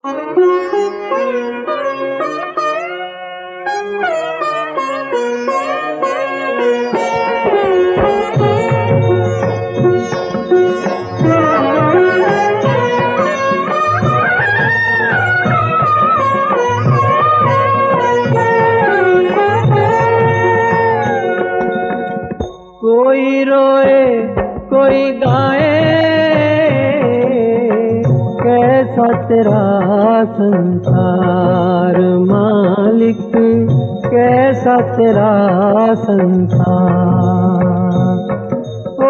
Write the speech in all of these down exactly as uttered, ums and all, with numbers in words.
कोई रोए कोई गाए, कैसा तेरा संसार मालिक, कैसा तेरा संसार। ओ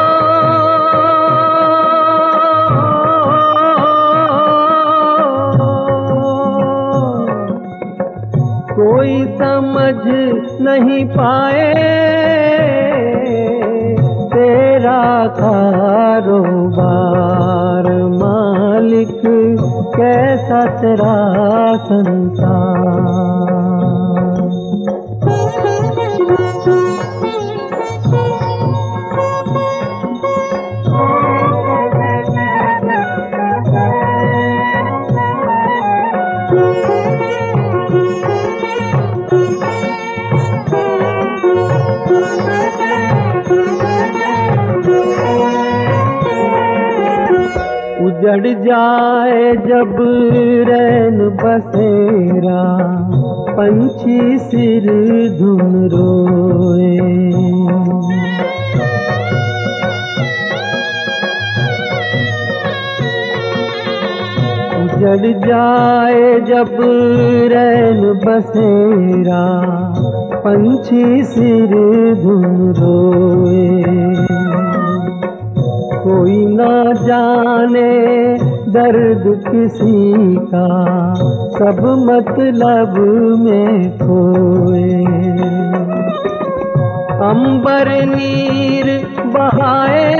कोई समझ नहीं पाए तेरा कारोबार मालिक, कैसा तेरा संसार। उजड़ जाए जब रैन बसेरा, पंछी सिर धुन रोए। उजड़ जाए जब रैन बसेरा, पंछी सिर धुन रोए। कोई ना जाने दर्द किसी का, सब मतलब में खोए। अंबर नीर बहाए,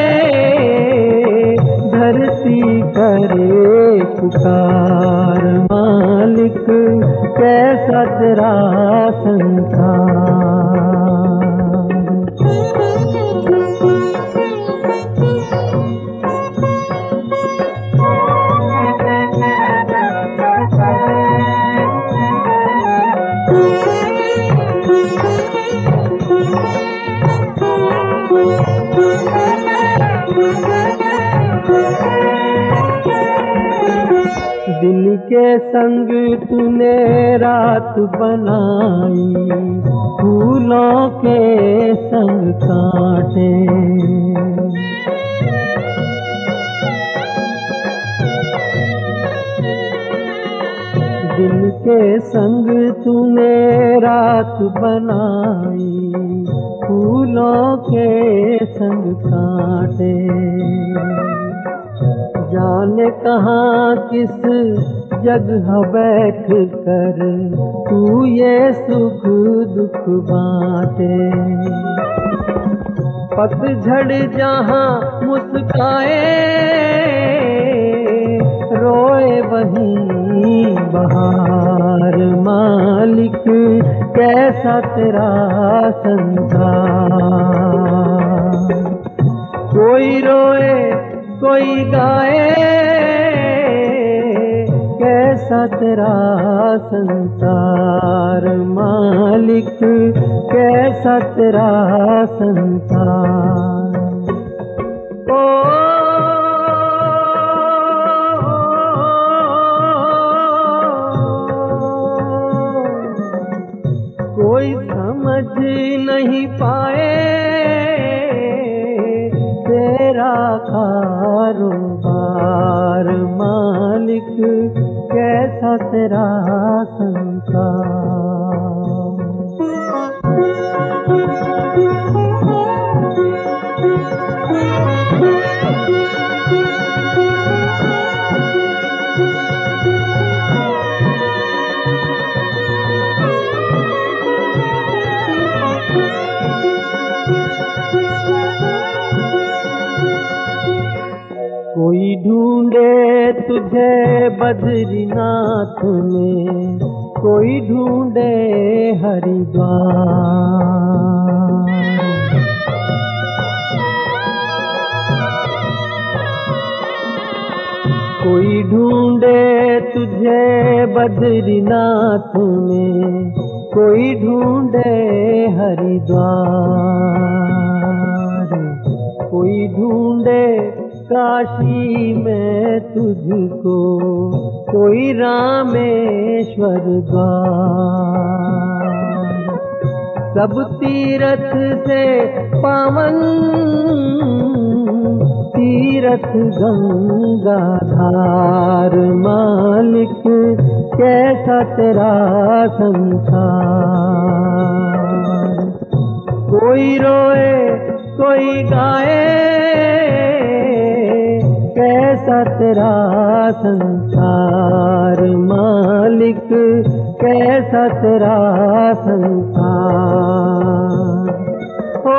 धरती करे पुकार मालिक, कैसा तेरा संसार। दिल के संग तूने रात बनाई, फूलों के संग कांटे। दिल के संग तूने रात बनाई, फूलों के संग कांटे। जाने कहाँ किस जगह बैठ कर तू ये सुख दुख बांटे। पतझड़ जहाँ मुस्काए, रोए वहीं बहार मालिक, कैसा तेरा संसार। कोई रोए कोई गाए, कैसा तेरा संसार मालिक, कैसा तेरा संसार। ओ कोई समझ नहीं पाए तेरा कारोबार मालिक, कैसा तेरा संसार। कोई ढूंढे तुझे बद्रीनाथ में, कोई ढूंढे हरिद्वार। कोई ढूंढे तुझे बद्रीनाथ में, कोई ढूंढे हरिद्वार, कोई ढूंढे काशी में तुझको, कोई रामेश्वर द्वार। सब तीरथ से पावन तीरथ गंगाधार, मालिक कैसा तेरा संसार। कोई रोए कोई गाए, कैसा तेरा संसार, मालिक कैसा तेरा संसार। ओ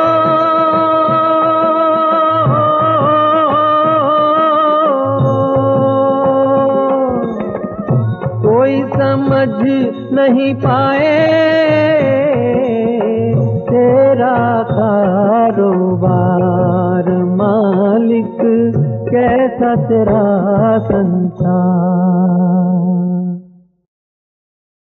कोई समझ नहीं पाए तेरा कारोबार, मालिक कैसा तेरा संसार।